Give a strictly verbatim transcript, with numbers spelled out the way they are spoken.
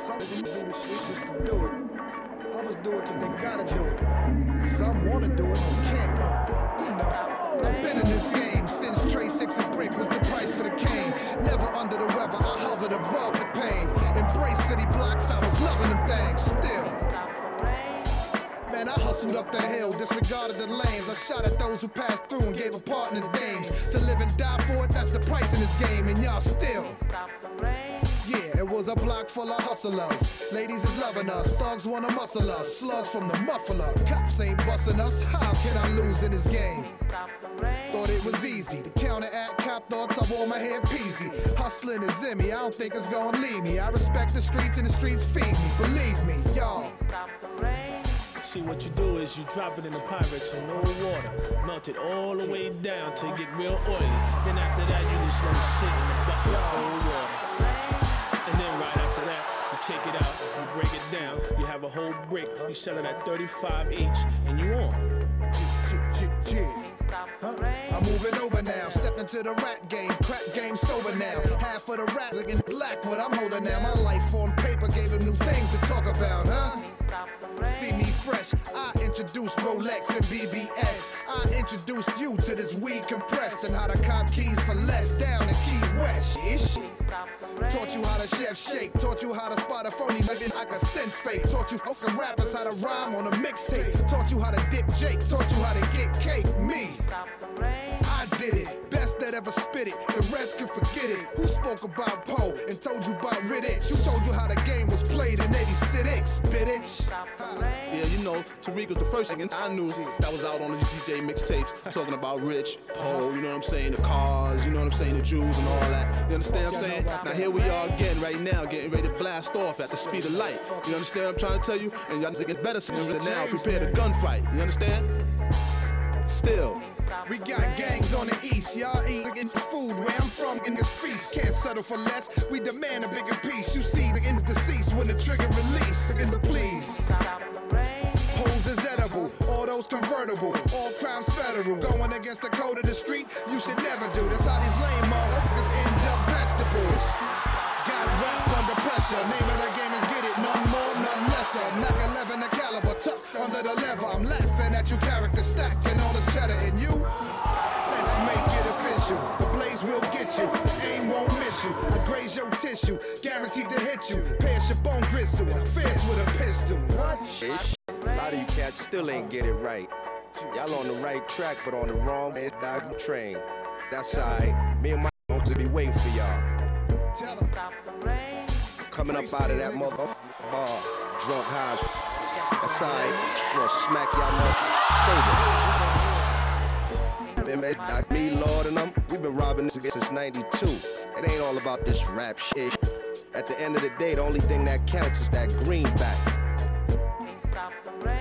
Some of them do the shit just to do it. Others do it because they gotta do it. Some wanna do it but can't. You know, I've been in this game since Trey Six and Brick was the price for the cane. Never under the weather, I hovered above the pain. Embrace city blocks, I was loving them things still. Man, I hustled up the hill, disregarded the lanes. I shot at those who passed through and gave a partner the dames. To live and die for it, that's the price in this game, and y'all still. Yeah, it was a block full of hustlers. Ladies is loving us, thugs wanna muscle us. Slugs from the muffler, cops ain't busting us. How can I lose in this game? Thought it was easy, the counteract cop thoughts I wore my hair peasy. Hustling is in me, I don't think it's gonna leave me. I respect the streets and the streets feed me, believe me, y'all. See, what you do is you drop it in the Pyrex in no water, melt it all the way down till it get real oily. Then after that, you just let it sit in the bucket of cold water. And then right after that, you take it out, you break it down, you have a whole brick, you sell it at thirty-five each, and you on. Huh? I'm moving over now, step into the rap game, crack game sober now. Half of the rap looking black, what I'm holding now. My life on paper gave them new things to talk about, huh? See me fresh, I introduced Rolex and B B S. I introduced you to this weed compressed and how to cop keys for less down in Key West. Ish. Taught you how to chef shake, taught you how to spot a phony nigga like a sense fake. Taught you fucking rappers how to rhyme on a mixtape. Taught you how to dip Jake, taught you how to get cake. Me, I did it, best that ever spit it. The rest can forget it. Who spoke about Poe and told you about Riddick? Who told you how the game was played in eighty-six, bitch? Yeah, you know, Tariq was the first thing I knew that was out on the D J mixtapes, talking about Rich, Poe, you know what I'm saying, the cars, you know what I'm saying, the Jews and all that. You understand what I'm saying? Now here we are again right now, getting ready to blast off at the speed of light. You understand what I'm trying to tell you? And y'all get better than now, prepare the gunfight. You understand? Still. We got gangs on the east, y'all eat against food where I'm from in this feast. Can't settle for less, we demand a bigger piece. You see the ends deceased when the trigger release against the please. Hoes is edible, all those convertible, all crimes federal. Going against the code of the street, you should never do. That's how these lame motherfuckers end up vegetables. Got rap under pressure, name of the game is get it, none more, none lesser. Knock eleven the caliber, tuck under the lever. I'm laughing at you character stacking all this cheddar in you. Let's make it official, the blaze will get you, the aim won't miss you. I graze your tissue, guaranteed to hit you. Pass your bone gristle, fierce with a pistol. What? Shit, a lot of you cats still ain't get it right. Y'all on the right track, but on the wrong train. That's alright, me and my folks will be waiting for y'all. Coming up out of that motherfucker bar, drunk high. That's alright, gonna smack y'all motherfuckers sober. Like me, Lord, and them, we've been robbing this since ninety-two. It ain't all about this rap shit. At the end of the day, the only thing that counts is that greenback.